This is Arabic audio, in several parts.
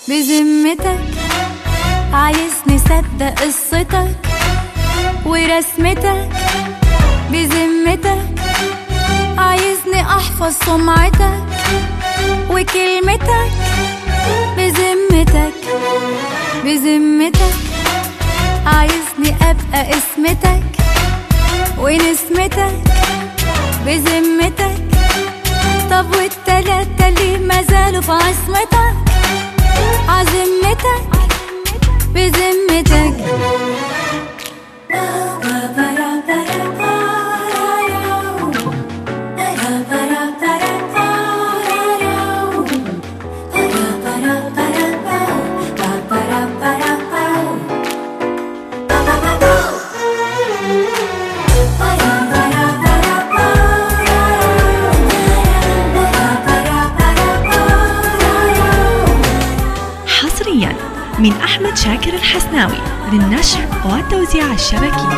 بذمتك عايزني صدق قصتك ورسمتك؟ بذمتك عايزني احفظ سمعتك وكلمتك؟ بذمتك بذمتك عايزني ابقى اسمتك ونسمتك؟ بذمتك طب والتلاتة ليه مازالوا في عصمتك عزمتك؟ بذمتك من أحمد شاكر الحسناوي للنشر والتوزيع الشبكي.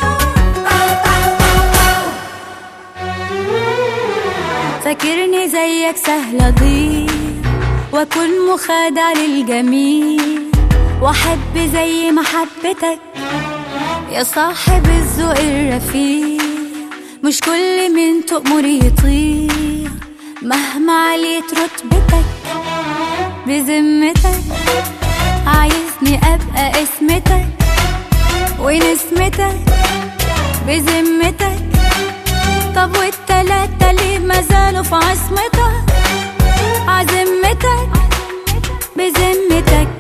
فاكرني زيك سهل أضيع وأكون مخادع للجميل وأحب زي محبتك يا صاحب الذوق الرفيع. مش كل من تؤمر يطيع مهما عليت رتبتك. بذمتك عايزني ابقى اسمتك ونسمتك؟ بذمتك طب والتلاتة ليه مازالوا في عصمتك عزمتك؟ بذمتك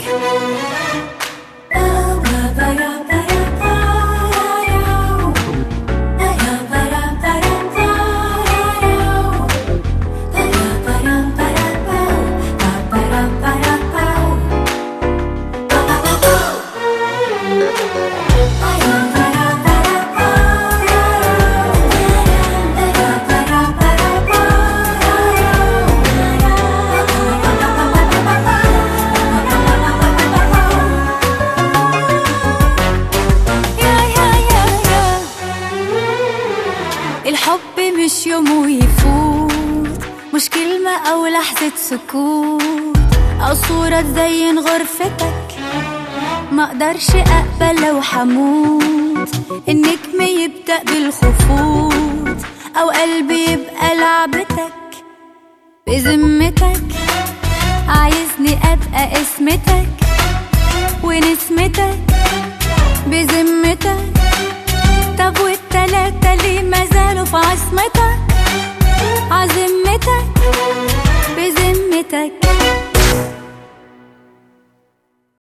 الحب مش يوم ويفوت، مش كلمة أو لحظة سكوت أو صورة تزين غرفتك. ما اقدرش أقبل لو حموت النجم يبدأ بالخفوت أو قلبي يبقى لعبتك. بذمتك عايزني أبقى اسمتك ونسمتك؟ بذمتك طب والتلاتة ليه مازالوا في عصمتك عزمتك؟